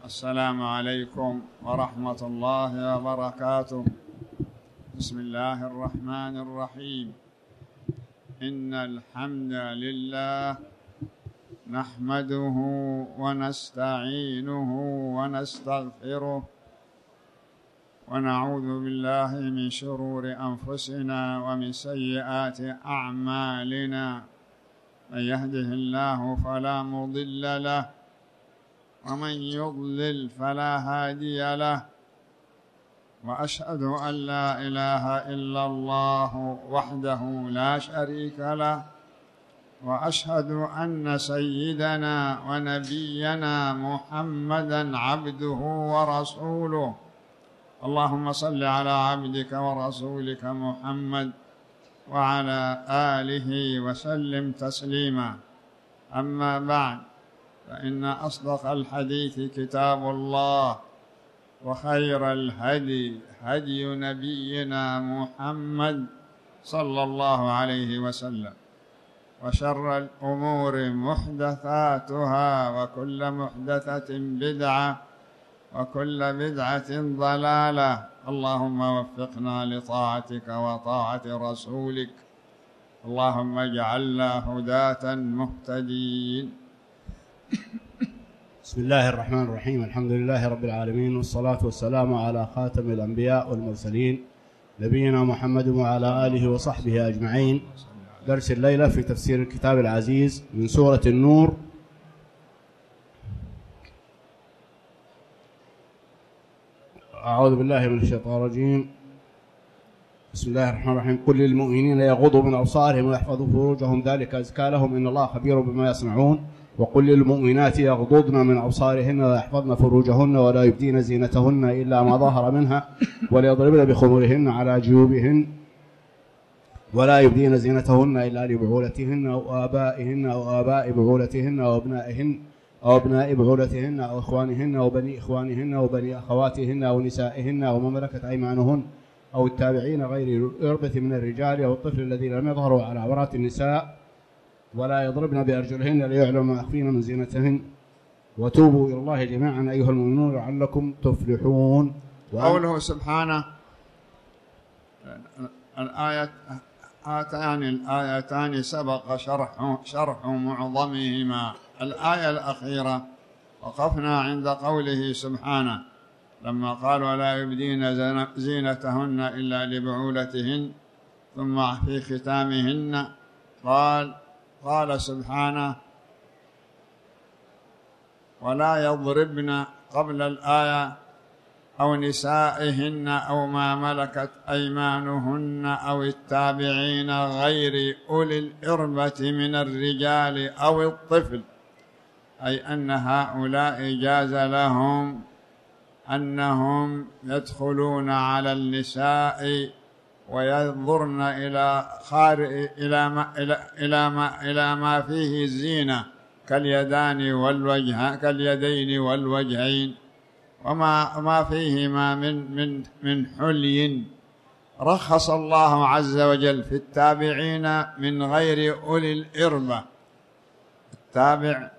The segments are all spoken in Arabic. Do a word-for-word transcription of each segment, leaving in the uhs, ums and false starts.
السلام عليكم ورحمة الله وبركاته. بسم الله الرحمن الرحيم. إن الحمد لله نحمده ونستعينه ونستغفره ونعوذ بالله من شرور أنفسنا ومن سيئات أعمالنا. من يهده الله فلا مضل له ومن يضلل فلا هادي له، وأشهد أن لا إله إلا الله وحده لا شريك له، وأشهد أن سيدنا ونبينا محمدًا عبده ورسوله. اللهم صل على عبدك ورسولك محمد وعلى آله وسلم تسليما. أما بعد، فإن أصدق الحديث كتاب الله، وخير الهدي هدي نبينا محمد صلى الله عليه وسلم، وشر الأمور محدثاتها، وكل محدثة بدعة، وكل بدعة ضلالة. اللهم وفقنا لطاعتك وطاعة رسولك، اللهم اجعلنا هداة مهتدين. بسم الله الرحمن الرحيم. الحمد لله رب العالمين، والصلاة والسلام على خاتم الأنبياء والمرسلين نبينا محمد وعلى آله وصحبه أجمعين. درس الليلة في تفسير الكتاب العزيز من سورة النور. أعوذ بالله من الشيطان الرجيم. بسم الله الرحمن الرحيم. قل للمؤمنين يغضوا من أبصارهم ويحفظوا فروجهم ذلك أزكى لهم إن الله خبير بما يصنعون. وقل للمؤمنات يغضضن من أبصارهن ويحفظن فروجهن ولا يبدين زينتهن إلا ما ظهر منها وليضربن بخمرهن على جيوبهن ولا يبدين زينتهن إلا لبعولتهن أو آبائهن أو آباء بعولتهن أو أبنائهن أو أبناء بعولتهن أو إخوانهن أو بني إخوانهن أو بني أخواتهن أو نسائهن أو ما ملكت أيمانهن أو التابعين غير الإربة من الرجال أو الطفل الذين لم يظهروا على عورات النساء ولا يضربن بأرجلهن ليعلم ما أخفين من زينتهن وتوبوا إلى الله جميعا أيها المؤمنون لعلكم تفلحون. قوله سبحانه الآية هاتان الآيتان سبق شرح شرح معظمهما. الآية الأخيرة وقفنا عند قوله سبحانه لما قال ولا يبدين زينتهن إلا لبعولتهن، ثم في ختامهن قال قال سبحانه ولا يضربن قبل الآية أو نسائهن أو ما ملكت أيمانهن أو التابعين غير أولي الإربة من الرجال أو الطفل، أي أن هؤلاء جاز لهم أنهم يدخلون على النساء وينظرن إلى خارج إلى ما إلى إلى ما إلى ما فيه الزينة كاليدان والوجه كاليدين والوجهين وما ما فيهما من من من حلي. رخص الله عز وجل في التابعين من غير أولي الإربة. التابع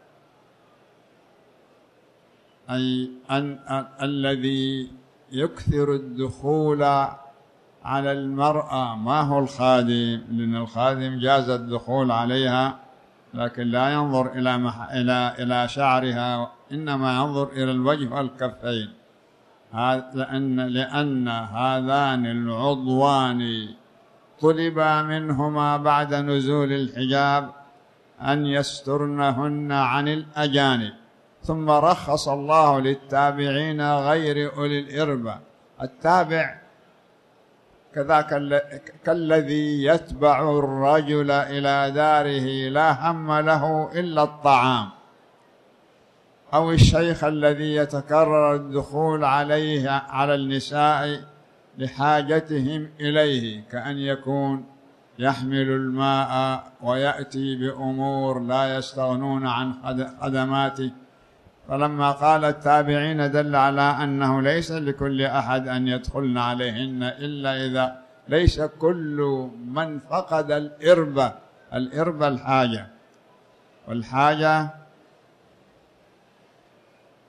أي أن الذي يكثر الدخول على المرأة، ما هو الخادم، لأن الخادم جاز الدخول عليها لكن لا ينظر إلى مح... إلى إلى شعرها، إنما ينظر إلى الوجه والكفين. هذا لأن لأن هذان العضوان طلب منهما بعد نزول الحجاب أن يسترنهن عن الأجانب، ثم رخص الله للتابعين غير أولي الإربة. التابع كذاك كالذي يتبع الرجل إلى داره لا هم له إلا الطعام، أو الشيخ الذي يتكرر الدخول عليه على النساء لحاجتهم إليه، كأن يكون يحمل الماء ويأتي بأمور لا يستغنون عن خدماته. فلما قال التابعين دل على أنه ليس لكل أحد أن يدخلن عليهن إلا إذا ليس كل من فقد الإربة. الإربة الحاجة، والحاجة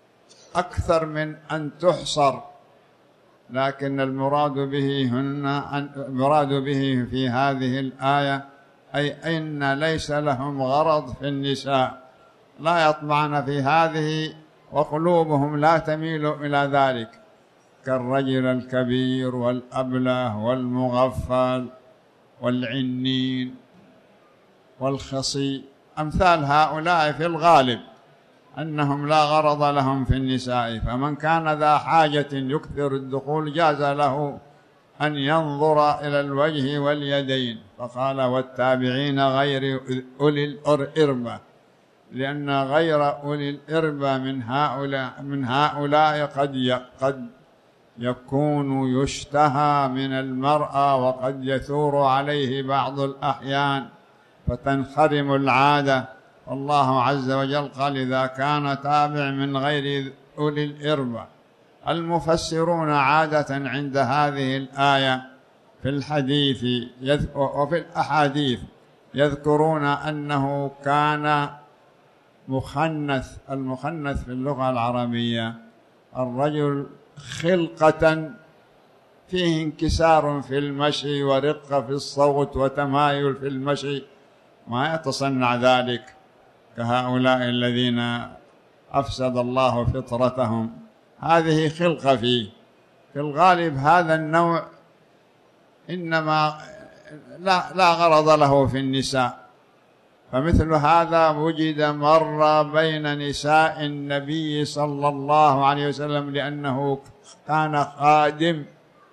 أكثر من أن تحصر، لكن المراد به هنا المراد به في هذه الآية أي أن ليس لهم غرض في النساء، لا يطمعن في هذه وقلوبهم لا تميل إلى ذلك، كالرجل الكبير والأبله والمغفل والعنين والخصي، أمثال هؤلاء في الغالب أنهم لا غرض لهم في النساء. فمن كان ذا حاجة يكثر الدخول جاز له أن ينظر إلى الوجه واليدين، فقال والتابعين غير أولي الإربة، لأن غير أولي الإربة من هؤلاء من هؤلاء قد قد يكون يشتهى من المرأة وقد يثور عليه بعض الأحيان فتنخرم العادة. الله عز وجل قال إذا كان تابع من غير أولي الإربة. المفسرون عادة عند هذه الآية في الحديث وفي الأحاديث يذكرون أنه كان مخنث. المخنث في اللغة العربية الرجل خلقة فيه انكسار في المشي ورقة في الصوت وتمايل في المشي، ما يتصنع ذلك كهؤلاء الذين أفسد الله فطرتهم، هذه خلقة فيه. في الغالب هذا النوع إنما لا, لا غرض له في النساء، فمثل هذا وجد مرة بين نساء النبي صلى الله عليه وسلم، لأنه كان خادم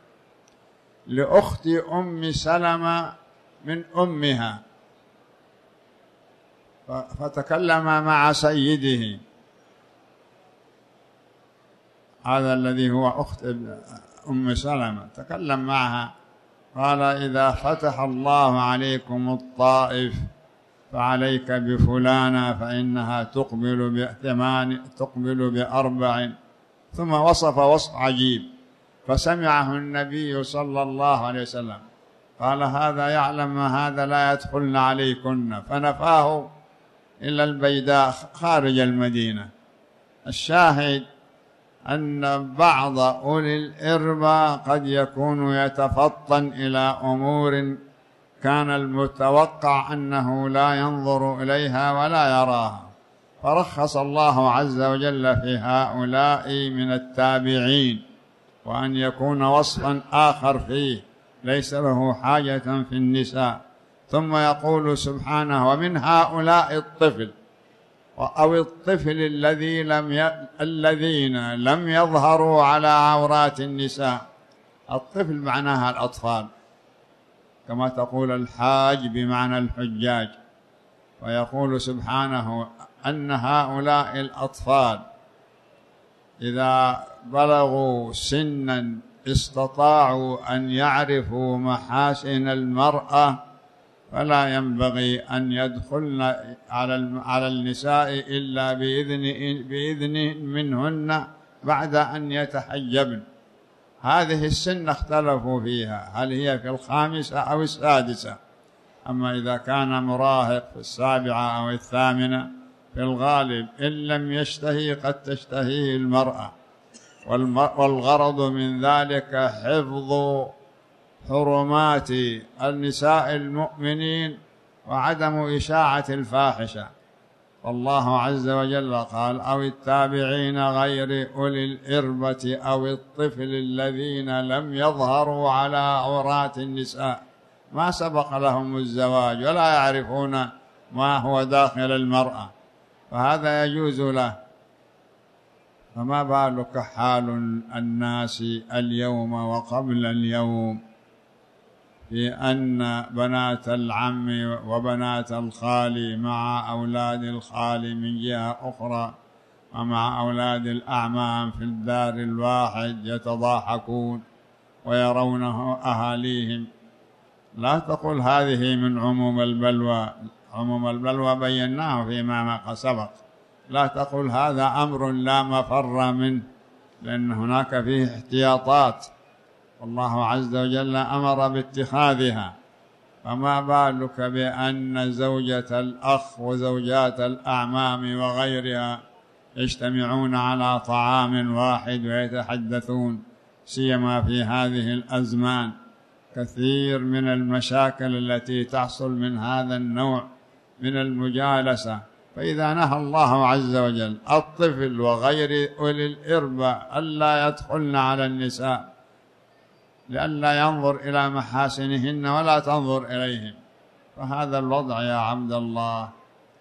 لأخت أم سلمة من أمها، فتكلم مع سيده هذا الذي هو أخت أم سلمة، تكلم معها قال إذا فتح الله عليكم الطائف فعليك بفلانة فإنها تقبل بثمان تقبل بأربع، ثم وصف وصف عجيب فسمعه النبي صلى الله عليه وسلم قال هذا يعلم ما هذا لا يدخلن عليكن، فنفاه إلى البيداء خارج المدينة. الشاهد أن بعض أولي الإربة قد يكون يتفطن إلى أمور كان المتوقع أنه لا ينظر إليها ولا يراها، فرخص الله عز وجل في هؤلاء من التابعين، وأن يكون وصفا آخر فيه ليس له حاجة في النساء. ثم يقول سبحانه ومن هؤلاء الطفل أو الطفل الذي لم ي... الذين لم يظهروا على عورات النساء. الطفل معناها الأطفال، كما تقول الحاج بمعنى الحجاج، ويقول سبحانه أن هؤلاء الأطفال إذا بلغوا سنا استطاعوا أن يعرفوا محاسن المرأة فلا ينبغي أن يدخلن على على النساء إلا بإذن بإذن منهن بعد أن يتحجبن. هذه السن اختلفوا فيها هل هي في الخامسة أو السادسة، أما إذا كان مراهق في السابعة أو الثامنة في الغالب إن لم يشتهي قد تشتهيه المرأة، والغرض من ذلك حفظ حرمات النساء المؤمنين وعدم إشاعة الفاحشة. والله عز وجل قال أو التابعين غير أولي الإربة أو الطفل الذين لم يظهروا على عورات النساء، ما سبق لهم الزواج ولا يعرفون ما هو داخل المرأة، فهذا يجوز له. فما بالك حال الناس اليوم وقبل اليوم في أن بنات العم وبنات الخال مع أولاد الخال من جهة أخرى ومع أولاد الأعمام في الدار الواحد يتضاحكون ويرونه أهاليهم. لا تقل هذه من عموم البلوى، عموم البلوى بيناه فيما سبق، لا تقل هذا أمر لا مفر منه، لأن هناك فيه احتياطات والله عز وجل أمر باتخاذها. فما بالك بأن زوجة الأخ وزوجات الأعمام وغيرها يجتمعون على طعام واحد ويتحدثون، سيما في هذه الأزمان كثير من المشاكل التي تحصل من هذا النوع من المجالسة. فإذا نهى الله عز وجل الطفل وغير أولي الإربة ألا يدخلن على النساء لئلا ينظر إلى محاسنهن ولا تنظر إليهم، فهذا الوضع يا عبد الله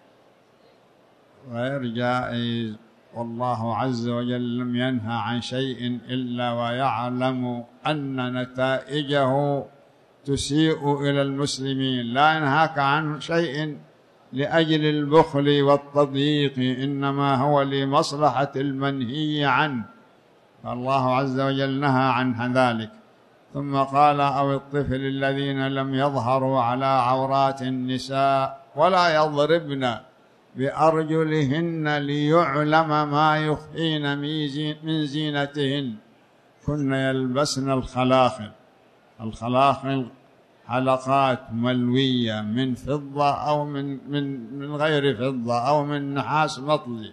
غير جائز. والله عز وجل لم ينهى عن شيء إلا ويعلم أن نتائجه تسيء إلى المسلمين. لا ينهاك عن شيء لأجل البخل والتضييق، إنما هو لمصلحة المنهي عنه، فالله عز وجل نهى عن ذلك. ثم قال: أو الطفل الذين لم يظهروا على عورات النساء ولا يضربن بأرجلهن ليعلم ما يخفين من زينتهن. كن يلبسن الخلاخل. الخلاخل حلقات ملوية من فضة أو من من من غير فضة أو من نحاس مطلي،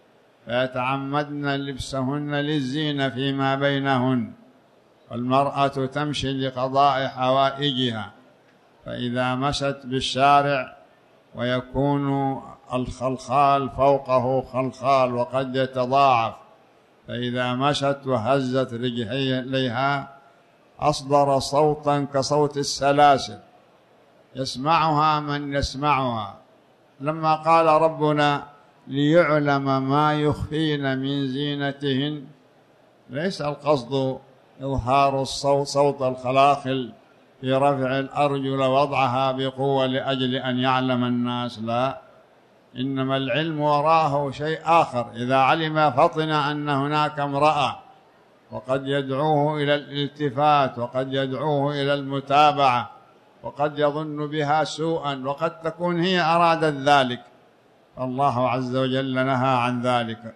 فيتعمدن لبسهن للزينة فيما بينهن. والمرأة تمشي لقضاء حوائجها، فإذا مشت بالشارع ويكون الخلخال فوقه خلخال وقد يتضاعف، فإذا مشت وهزت رجليها أصدر صوتا كصوت السلاسل يسمعها من يسمعها. لما قال ربنا: ليعلم ما يخفين من زينتهن، ليس القصد إظهار الصوت صوت الخلاخل في رفع الأرجل ووضعها بقوة لأجل أن يعلم الناس، لا، إنما العلم وراءه شيء آخر. إذا علم فطن أن هناك امرأة وقد يدعوه إلى الالتفات وقد يدعوه إلى المتابعة وقد يظن بها سوءا وقد تكون هي أرادت ذلك، فالله عز وجل نهى عن ذلك.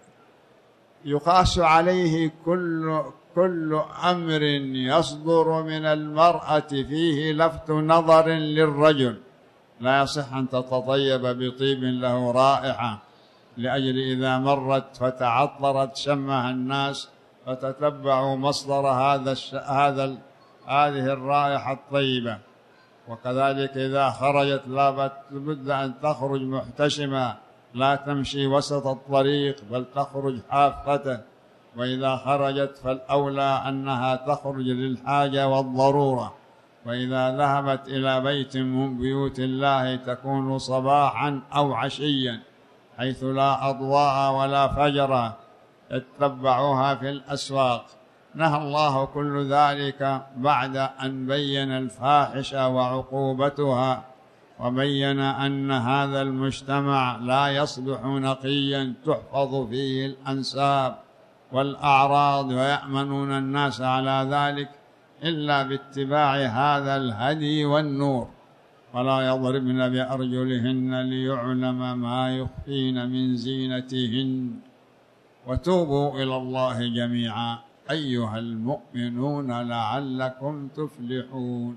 يقاس عليه كل كل أمر يصدر من المرأة فيه لفت نظر للرجل. لا يصح أن تتطيب بطيب له رائحة لأجل إذا مرت فتعطرت شمها الناس فتتبعوا مصدر هذا الش... هذا ال... هذه الرائحة الطيبة. وكذلك إذا خرجت لا بد أن تخرج محتشمة، لا تمشي وسط الطريق بل تخرج حافة. وإذا خرجت فالأولى أنها تخرج للحاجة والضرورة. وإذا ذهبت إلى بيت من بيوت الله تكون صباحا أو عشيا حيث لا أضواء ولا فجر اتبعوها في الأسواق. نهى الله كل ذلك بعد أن بين الفاحشة وعقوبتها، وبين أن هذا المجتمع لا يصبح نقيا تحفظ فيه الأنساب والأعراض ويأمنون الناس على ذلك إلا باتباع هذا الهدي والنور. ولا يضربن بأرجلهن ليعلم ما يخفين من زينتهن. وتوبوا إلى الله جميعا أيها المؤمنون لعلكم تفلحون.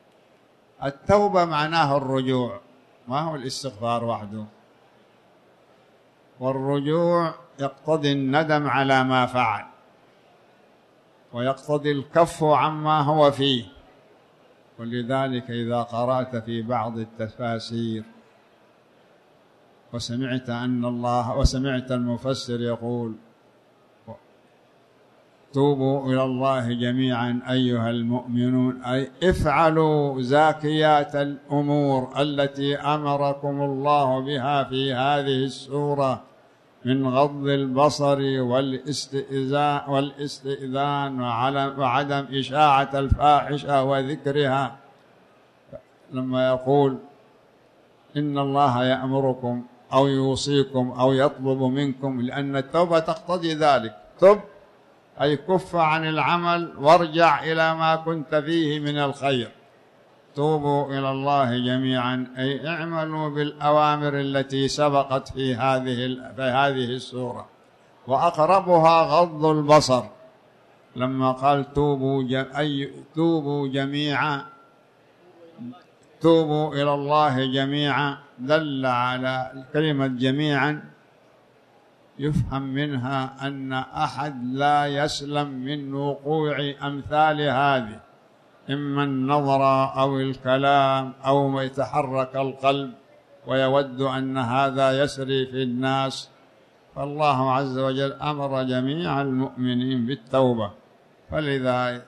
التوبة معناه الرجوع، ما هو الاستغفار وحده. والرجوع يقتضي الندم على ما فعل، ويقتضي الكف عما هو فيه. ولذلك إذا قرأت في بعض التفاسير وسمعت أن الله وسمعت المفسر يقول: توبوا إلى الله جميعا أيها المؤمنون، أي افعلوا زاكيات الأمور التي أمركم الله بها في هذه السورة من غض البصر والاستئذان, والاستئذان وعدم إشاعة الفاحشة وذكرها. لما يقول إن الله يأمركم أو يوصيكم أو يطلب منكم، لأن التوبة تقتضي ذلك. تب أي كف عن العمل وارجع إلى ما كنت فيه من الخير. توبوا إلى الله جميعا أي اعملوا بالأوامر التي سبقت في هذه في هذه السورة، وأقربها غض البصر. لما قال توبوا أي توبوا جميعا، توبوا إلى الله جميعا، دل على كلمة جميعا يفهم منها أن أحد لا يسلم من وقوع أمثال هذه، إما النظر أو الكلام أو ما يتحرك القلب ويود أن هذا يسري في الناس. فالله عز وجل أمر جميع المؤمنين بالتوبة، فلذا,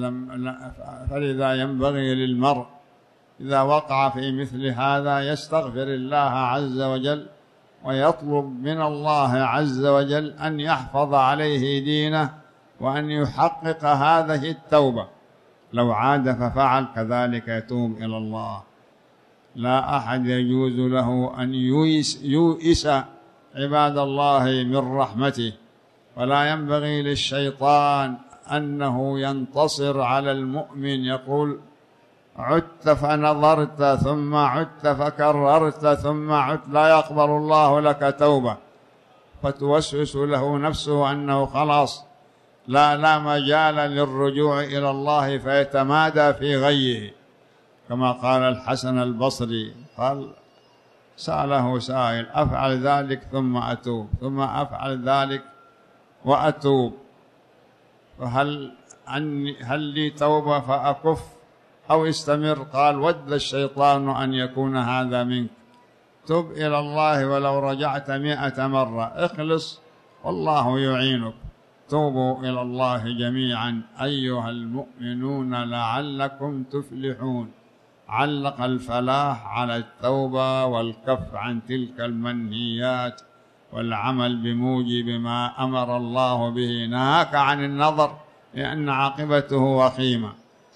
فلذا ينبغي للمرء إذا وقع في مثل هذا يستغفر الله عز وجل ويطلب من الله عز وجل أن يحفظ عليه دينه وأن يحقق هذه التوبة. لو عاد ففعل كذلك يتوب إلى الله. لا أحد يجوز له أن يوئس, يوئس عباد الله من رحمته، ولا ينبغي للشيطان أنه ينتصر على المؤمن يقول عدت فنظرت ثم عدت فكررت ثم عدت، لا يقبل الله لك توبة، فتوسوس له نفسه أنه خلاص لا لا مجال للرجوع إلى الله فيتمادى في غيه، كما قال الحسن البصري قال سأله سائل أفعل ذلك ثم أتوب ثم أفعل ذلك وأتوب، فهل عني هل لي توبة فأكف أو استمر؟ قال ود الشيطان أن يكون هذا منك، تب إلى الله ولو رجعت مئة مرة، اخلص والله يعينك. توبوا إلى الله جميعا أيها المؤمنون لعلكم تفلحون. علق الفلاح على التوبة والكف عن تلك المنهيات والعمل بموجب ما أمر الله به. نهاك عن النظر لأن عاقبته وخيمة،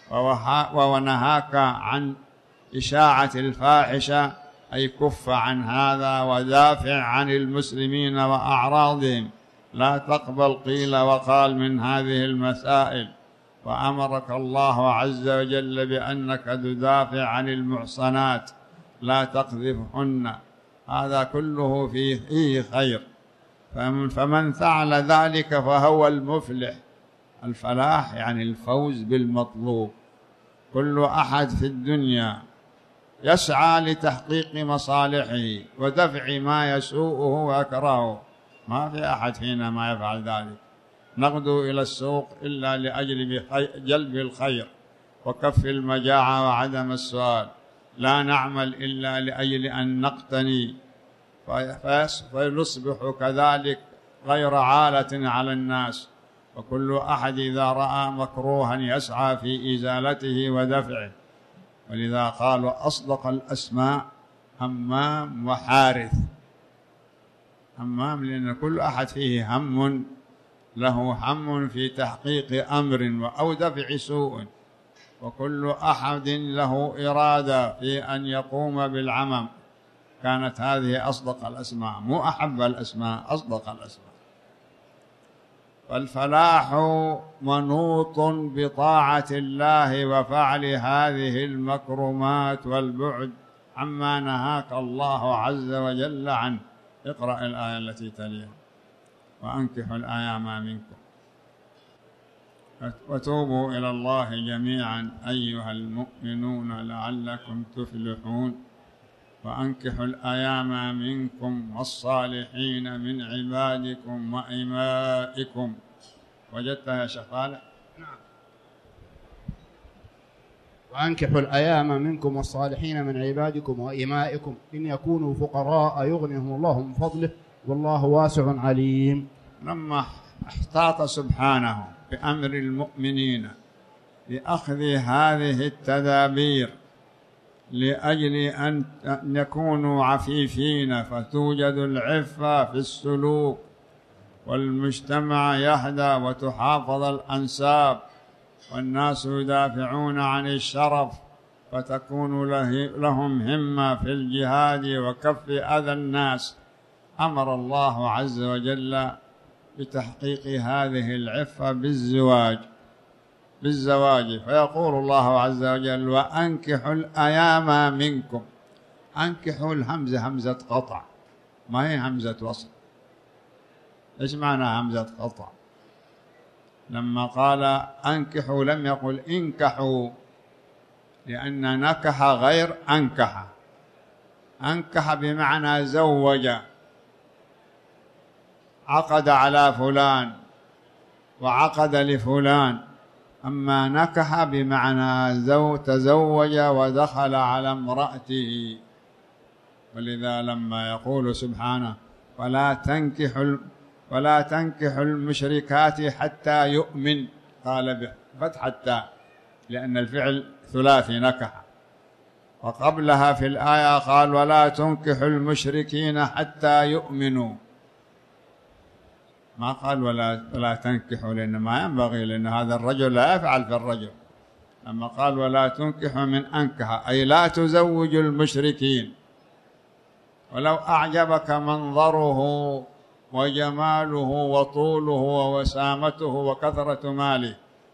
ونهاك عن إشاعة الفاحشة أي كف عن هذا ودافع عن المسلمين وأعراضهم، لا تقبل قيل وقال من هذه المسائل. وأمرك الله عز وجل بأنك تدافع عن المحصنات لا تقذفهن، هذا كله فيه خير، فمن فعل ذلك فهو المفلح. الفلاح يعني الفوز بالمطلوب. كل أحد في الدنيا يسعى لتحقيق مصالحه ودفع ما يسوءه ويكرهه، ما في أحد فينا ما يفعل ذلك. نغدو إلى السوق إلا لأجل جلب الخير وكف المجاعة وعدم السؤال، لا نعمل إلا لأجل أن نقتني، فنصبح كذلك غير عالة على الناس. وكل أحد إذا رأى مكروها يسعى في إزالته ودفعه. ولذا قالوا أصدق الأسماء همام وحارث. همام لأن كل أحد فيه هم، له هم في تحقيق أمر أو دفع سوء، وكل أحد له إرادة في أن يقوم بالعمل. كانت هذه أصدق الأسماء، مو أحب الأسماء، أصدق الأسماء. فالفلاح منوط بطاعة الله وفعل هذه المكرمات والبعد عما نهاك الله عز وجل عنه. اقرأ الآية التي تليها وأنكحوا الأيام منكم وتوبوا إلى الله جميعا أيها المؤمنون لعلكم تفلحون. وأنكحوا الأيام منكم والصالحين من عبادكم وإمائكم. وجدتها يا شيخ صالح؟ نعم. وأنكحوا الأيام منكم والصالحين من عبادكم وإمائكم إن يكونوا فقراء يغنيهم الله من فضله والله واسع عليم. لما احتاط سبحانه بأمر المؤمنين لأخذ هذه التدابير لأجل أن يكونوا عفيفين فتوجد العفة في السلوك والمجتمع يهدى وتحافظ الأنساب والناس يدافعون عن الشرف فتكون لهم همة في الجهاد وكف أذى الناس، أمر الله عز وجل بتحقيق هذه العفة بالزواج بالزواج فيقول الله عز وجل وأنكحوا الأيام منكم. أنكحوا الهمزة همزة قطع ما هي همزة وصل. إيش معنى همزة قطع؟ لما قال أنكحوا لم يقل انكحوا، لأن نكح غير أنكح. أنكح بمعنى زوج. عقد على فلان وعقد لفلان. أما نكح بمعنى زو تزوج ودخل على امرأته. ولذا لما يقول سبحانه ولا تنكحوا ولا تنكحوا المشركات حتى يؤمن، قال بفتح التاء لأن الفعل ثلاثي نكح. وقبلها في الآية قال ولا تنكحوا المشركين حتى يؤمنوا، ما قال ولا ولا تنكحوا، لأن ما ينبغي، لأن هذا الرجل لا يفعل في الرجل. لما قال ولا تنكحوا من أنكح أي لا تزوجوا المشركين، ولو أعجبك منظره وجماله وطوله ووسامته وكثرة ماله.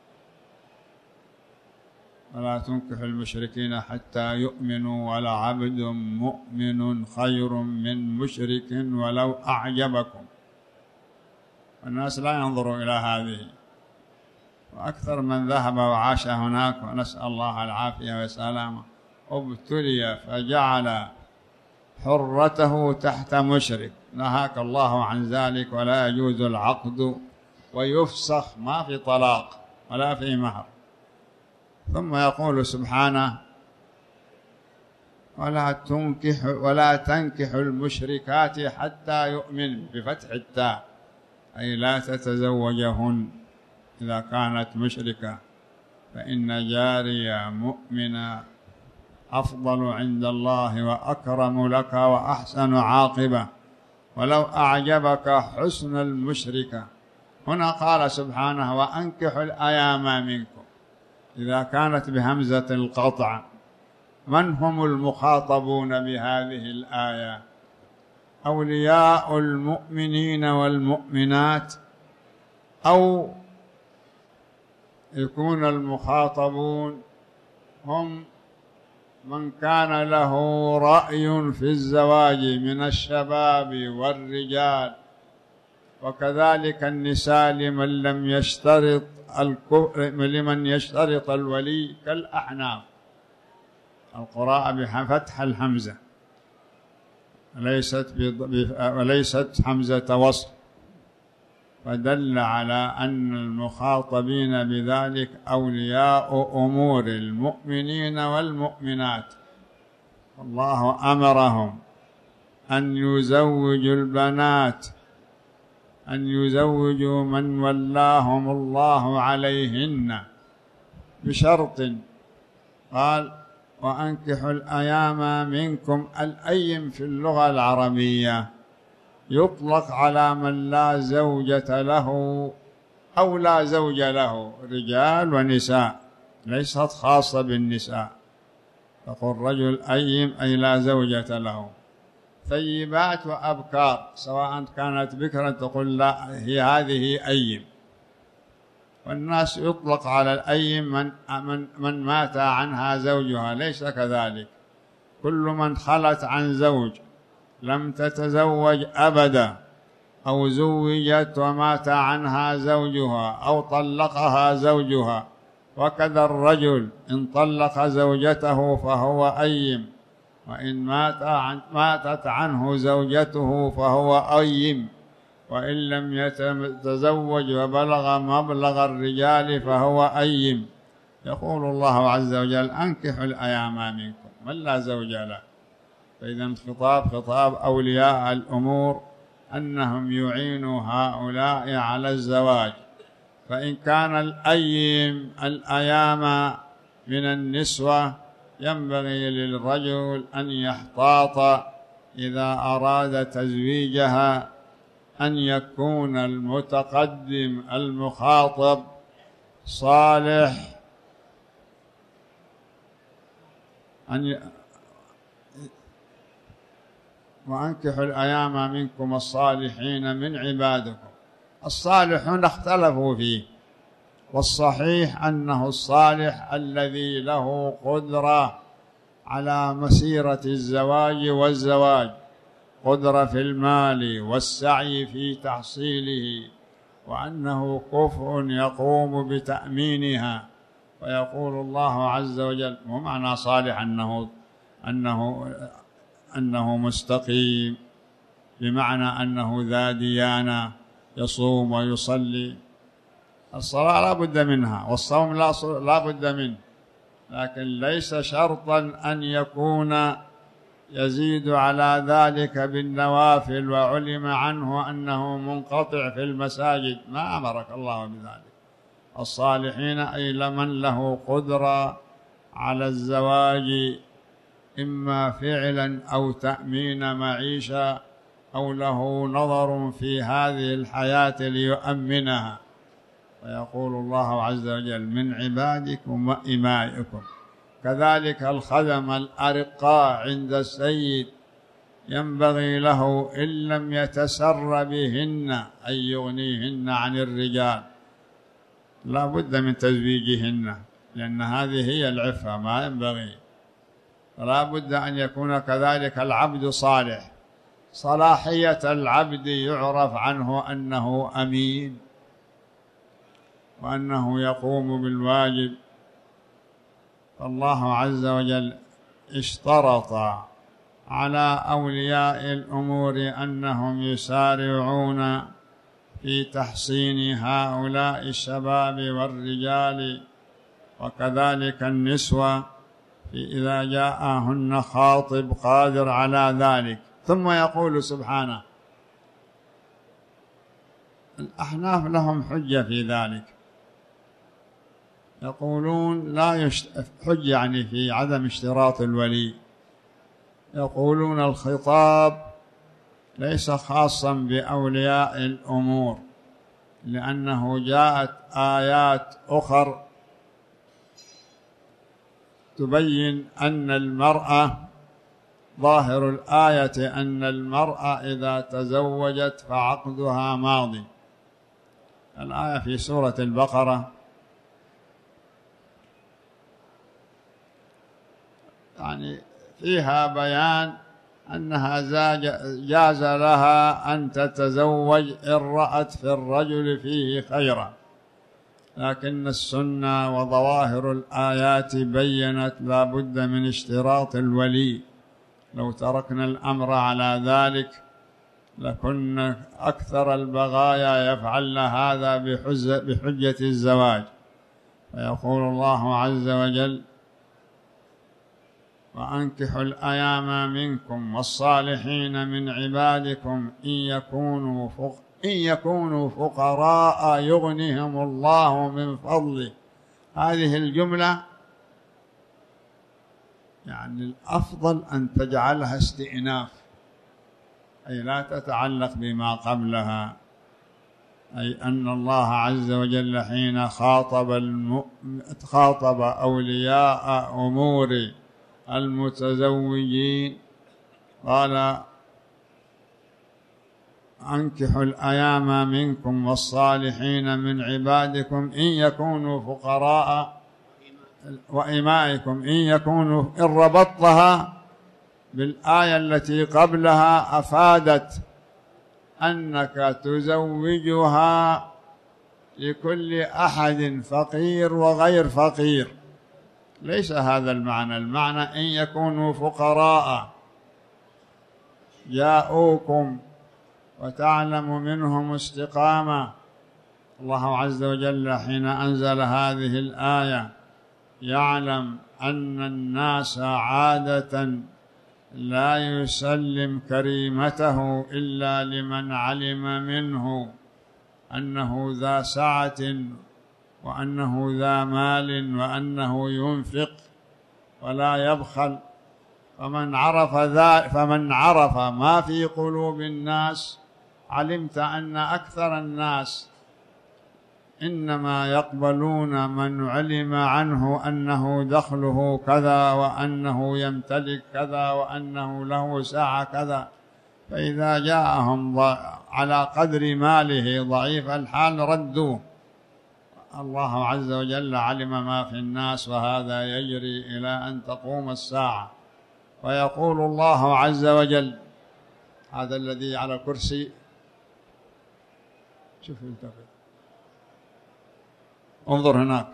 ولا تنكحوا المشركين حتى يؤمنوا ولعبد مؤمن خير من مشرك ولو أعجبكم. الناس لا ينظروا إلى هذه، وأكثر من ذهب وعاش هناك ونسأل الله العافية والسلامة ابتلي فجعل حرته تحت مشرك، نهاك الله عن ذلك. ولا يجوز العقد ويفسخ، ما في طلاق ولا في مهر. ثم يقول سبحانه ولا تنكح ولا تنكحوا المشركات حتى يؤمن بفتح التاء، أي لا تتزوجهن إذا كانت مشركة، فإن جارية مؤمنة أفضل عند الله وأكرم لك وأحسن عاقبة ولو أعجبك حسن المشركة. هنا قال سبحانه وأنكحوا الأيام منكم، إذا كانت بهمزة القطع. من هم المخاطبون بهذه الآية؟ أولياء المؤمنين والمؤمنات، أو يكون المخاطبون هم من كان له رأي في الزواج من الشباب والرجال، وكذلك النساء لمن لم يشترط لمن يشترط الولي كالأحناف. القراءة بفتح الحمزة وليست وليست حمزة وصل، فدل على أن المخاطبين بذلك أولياء أمور المؤمنين والمؤمنات. الله أمرهم أن يزوجوا البنات، أن يزوجوا من ولاهم الله عليهن بشرط، قال وأنكحوا الأيام منكم. الأيم في اللغة العربية يطلق على من لا زوجة له أو لا زوج له، رجال ونساء، ليست خاصة بالنساء. تقول رجل أيم أي لا زوجة له. ثيبات وأبكار سواء كانت بكرا تقول لا هي هذه أيم. والناس يطلق على الأيم من, من, من مات عنها زوجها، ليس كذلك. كل من خلت عن زوج لم تتزوج أبدا أو زوجت ومات عنها زوجها أو طلقها زوجها. وكذا الرجل إن طلق زوجته فهو أيم، وإن مات عن ماتت عنه زوجته فهو أيم، وإن لم يتزوج وبلغ مبلغ الرجال فهو أيم. يقول الله عز وجل أنكحوا الأيام منكم من لا زوج له. فإذا الخطاب خطاب أولياء الأمور أنهم يعينوا هؤلاء على الزواج. فإن كان الأيم الأيام من النسوة ينبغي للرجل أن يحتاط إذا أراد تزويجها، أن يكون المتقدم المخاطب صالح، أن ي... وأنكحوا الأيام منكم الصالحين من عبادكم. الصالحون اختلفوا فيه، والصحيح أنه الصالح الذي له قدرة على مسيرة الزواج والزواج، قدرة في المال والسعي في تحصيله، وأنه كفء يقوم بتأمينها. ويقول الله عز وجل مو معنى صالح أنه أنه أنه مستقيم، بمعنى أنه ذا ديانة يصوم ويصلي. الصلاة لا بد منها، والصوم لا لا بد منه، لكن ليس شرطا أن يكون يزيد على ذلك بالنوافل، وعلم عنه أنه منقطع في المساجد، ما أمرك الله بذلك. الصالحين أي لمن له قدرة على الزواج، إما فعلا أو تأمين معيشة، أو له نظر في هذه الحياة ليؤمنها. ويقول الله عز وجل: من عبادكم وإمائكم. كذلك الخدم الأرقاء عند السيد ينبغي له إن لم يتسر بهن أن يغنيهن عن الرجال، لا بد من تزويجهن، لأن هذه هي العفة، ما ينبغي. فلا بد أن يكون كذلك العبد صالح. صلاحية العبد يعرف عنه أنه أمين، وأنه يقوم بالواجب. فالله عز وجل اشترط على أولياء الأمور أنهم يسارعون في تحصين هؤلاء الشباب والرجال، وكذلك النسوة في إذا جاءهن خاطب قادر على ذلك. ثم يقول سبحانه: الأحناف لهم حجة في ذلك، يقولون لا يشت... حجة يعني في عدم اشتراط الولي، يقولون الخطاب ليس خاصا بأولياء الأمور، لأنه جاءت آيات أخرى تبين أن المرأة، ظاهر الآية أن المرأة إذا تزوجت فعقدها ماضي. الآية في سورة البقرة يعني فيها بيان أنها جاز لها أن تتزوج إن رأت في الرجل فيه خيرا، لكن السنة وظواهر الآيات بيّنت لا بد من اشتراط الولي. لو تركنا الأمر على ذلك لكن أكثر البغايا يفعلن هذا بحجة الزواج. فيقول الله عز وجل: وأنكحوا الأيام منكم والصالحين من عبادكم إن يكونوا فق إن يكونوا فقراء يغنهم الله من فضله. هذه الجملة يعني الأفضل أن تجعلها استئناف، أي لا تتعلق بما قبلها، أي أن الله عز وجل حين خاطب الم... خاطب أولياء أمور المتزوجين قال: أنكحوا الأيام منكم والصالحين من عبادكم إن يكونوا فقراء وإمائكم إن يكونوا. إن ربطتها بالآية التي قبلها أفادت أنك تزوجها لكل أحد فقير وغير فقير. ليس هذا المعنى، المعنى إن يكونوا فقراء جاءوكم وتعلم منهم استقامة. الله عز وجل حين أنزل هذه الآية يعلم أن الناس عادة لا يسلم كريمته إلا لمن علم منه أنه ذا سعة وأنه ذا مال وأنه ينفق ولا يبخل. فمن عرف ذا فمن عرف ما في قلوب الناس علمت أن أكثر الناس إنما يقبلون من علم عنه أنه دخله كذا وأنه يمتلك كذا وأنه له ساعة كذا، فإذا جاءهم على قدر ماله ضعيف الحال ردوه. الله عز وجل علم ما في الناس، وهذا يجري إلى أن تقوم الساعة. ويقول الله عز وجل: هذا الذي على الكرسي، شوف التفت، انظر هناك،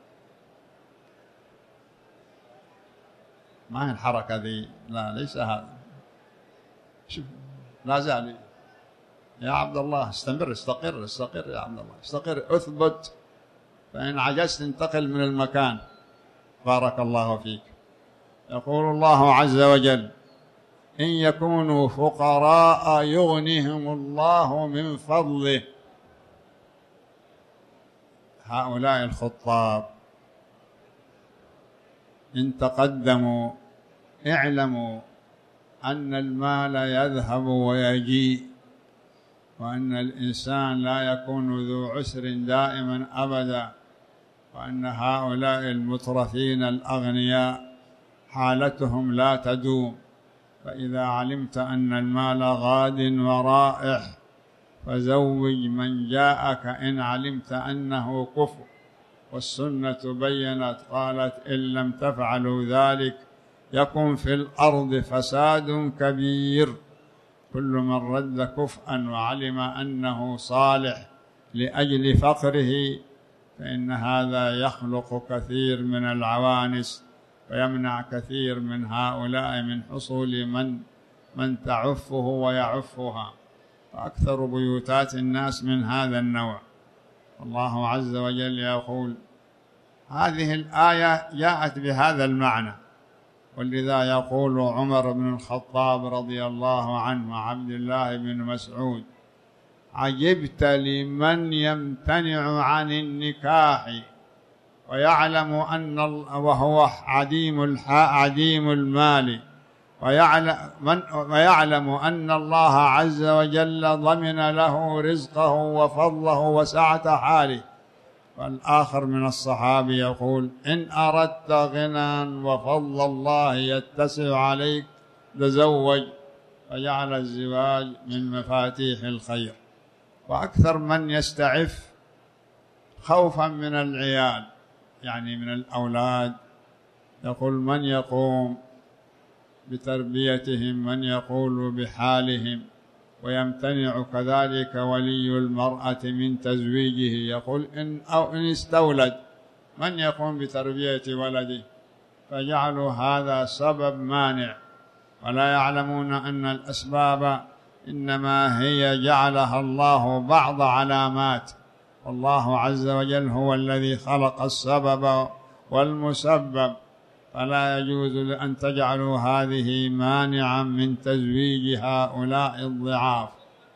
ما هي الحركة ذي، لا ليس هذا، شوف لا زال يا عبد الله استمر، استقر استقر يا عبد الله، استقر، اثبت، فإن عجزت انتقل من المكان. بارك الله فيك. يقول الله عز وجل: إن يكونوا فقراء يغنهم الله من فضله. هؤلاء الخطاب إن تقدموا اعلموا أن المال يذهب ويجيء، وأن الإنسان لا يكون ذو عسر دائما أبدا، وأن هؤلاء المترفين الأغنياء حالتهم لا تدوم. فإذا علمت أن المال غاد ورائح فزوج من جاءك إن علمت أنه كفر. والسنة بينت قالت: إن لم تفعلوا ذلك يكن في الأرض فساد كبير. كل من رد كفءا وعلم أنه صالح لأجل فقره فإن هذا يخلق كثير من العوانس، ويمنع كثير من هؤلاء من حصول من من تعفه ويعفها. فأكثر بيوتات الناس من هذا النوع. الله عز وجل يقول: هذه الآية جاءت بهذا المعنى، ولذا يقول عمر بن الخطاب رضي الله عنه وعبد الله بن مسعود: عجبت لمن يمتنع عن النكاح ويعلم أن وهو عديم عديم المال ويعلم, من ويعلم أن الله عز وجل ضمن له رزقه وفضله وسعة حاله. والآخر من الصحابة يقول: إن أردت غنى وفضل الله يتسع عليك تزوج. فجعل الزواج من مفاتيح الخير. وأكثر من يستعف خوفا من العيال، يعني من الأولاد، يقول: من يقوم بتربيتهم، من يقول بحالهم، ويمتنع كذلك ولي المرأة من تزويجه، يقول: إن أو إن استولد من يقوم بتربية ولده. فجعلوا هذا سبب مانع، ولا يعلمون أن الأسباب إنما هي جعلها الله بعض علامات، والله عز وجل هو الذي خلق السبب والمسبب. فلا يجوز أن تجعلوا هذه مانعا من تزويج هؤلاء الضعاف.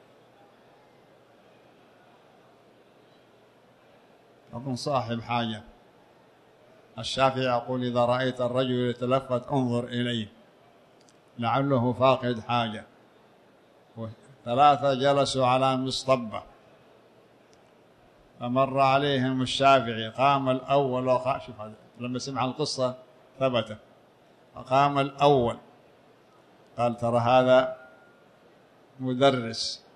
أكون صاحب حاجة. الشافعي يقول: إذا رأيت الرجل يتلفت انظر إليه لعله فاقد حاجة. ثلاثة جلسوا على مصطبة فمر عليهم الشافعي، قام الأول وقال: شوف هذا لما سمع القصة ثبت. فقام الأول قال: ترى هذا مدرس.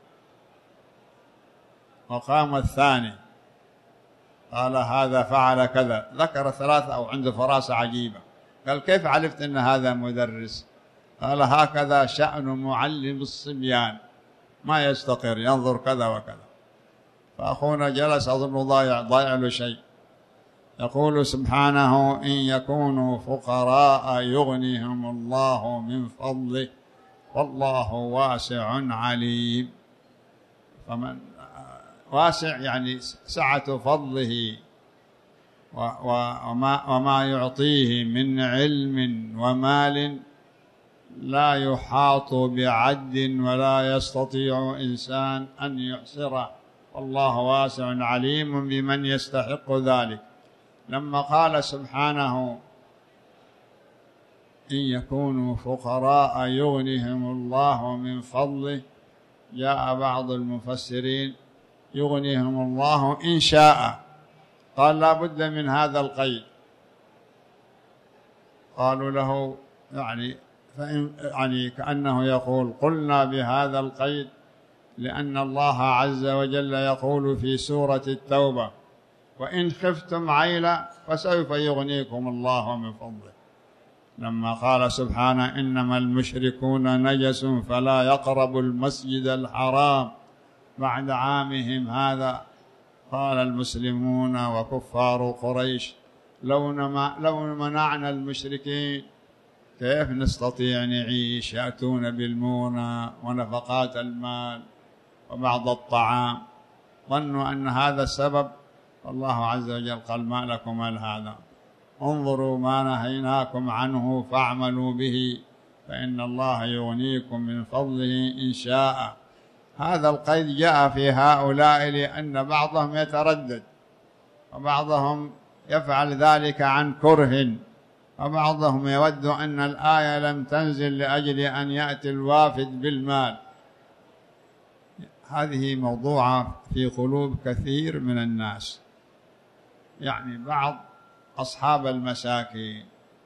وقام الثاني قال: هذا فعل كذا، ذكر ثلاثة أو عنده فراسة عجيبة. قال: كيف عرفت أن هذا مدرس؟ قال: هكذا شأن معلم الصبيان، ما يستقر، ينظر كذا وكذا. فأخونا جلس أظن ضايع ضايع له شيء. يقول سبحانه: إن يكونوا فقراء يغنيهم الله من فضله والله واسع عليم. فمن واسع يعني سعة فضله وما, وما يعطيه من علم ومال لا يحاط بعد ولا يستطيع إنسان أن يحصره، والله واسع عليم بمن يستحق ذلك. لما قال سبحانه: إن يكونوا فقراء يغنيهم الله من فضله، جاء بعض المفسرين: يغنيهم الله إن شاء. قال: لا بد من هذا القيد. قالوا له: يعني فإن يعني كأنه يقول: قلنا بهذا القيد لأن الله عز وجل يقول في سورة التوبة: وإن خفتم عيلة فسوف يغنيكم الله من فضله. لما قال سبحانه: إنما المشركون نجس فلا يقربوا المسجد الحرام بعد عامهم هذا، قال المسلمون وكفار قريش: لو لو منعنا المشركين كيف نستطيع نعيش؟ يأتون بالمونة ونفقات المال وبعض الطعام، ظنوا أن هذا السبب، والله عز وجل قال ما لكم هذا، انظروا ما نهيناكم عنه فاعملوا به فإن الله يغنيكم من فضله إن شاء. هذا القيد جاء في هؤلاء لأن بعضهم يتردد، وبعضهم يفعل ذلك عن كره، وبعضهم يود أن الآية لم تنزل لأجل أن يأتي الوافد بالمال. هذه موضوعة في قلوب كثير من الناس، يعني بعض أصحاب المساكين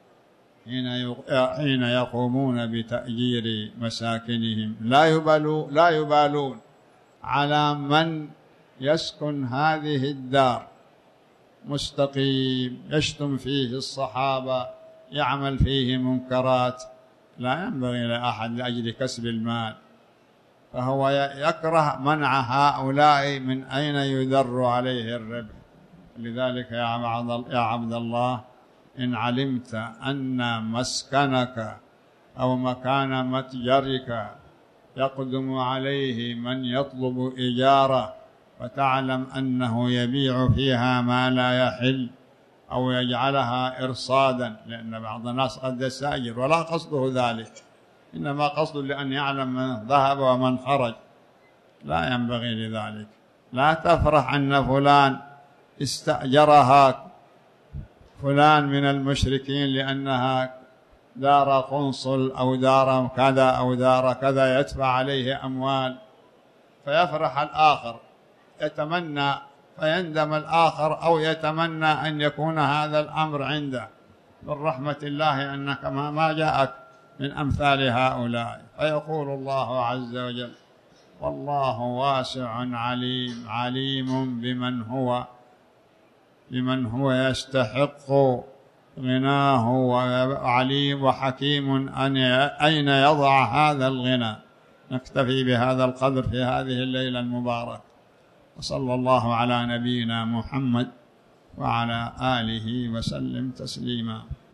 حين يقومون بتأجير مساكنهم لا يبالون لا يبالون على من يسكن هذه الدار، مستقيم يشتم فيه الصحابة، يعمل فيه منكرات، لا ينبغي لأحد لأجل كسب المال، فهو يكره منع هؤلاء من أين يدر عليه الربح. لذلك يا عبد الله إن علمت أن مسكنك أو مكان متجرك يقدم عليه من يطلب إجارة فتعلم أنه يبيع فيها ما لا يحل أو يجعلها إرصادا، لأن بعض الناس قد يستأجر ولا قصده ذلك، إنما قصده لأن يعلم من ذهب ومن خرج، لا ينبغي لذلك. لا تفرح أن فلان استأجرها فلان من المشركين لأنها دار قنصل أو دار كذا أو دار كذا يدفع عليه أموال، فيفرح الآخر، يتمنى فيندم الآخر أو يتمنى أن يكون هذا الأمر عنده. من رحمة الله أنك ما جاءك من أمثال هؤلاء. فيقول الله عز وجل والله واسع عليم، عليم بمن هو بمن هو يستحق غناه، وعليم وحكيم أن أين يضع هذا الغنى. نكتفي بهذا القدر في هذه الليلة المباركة، وصلى الله على نبينا محمد وعلى آله وسلم تسليما.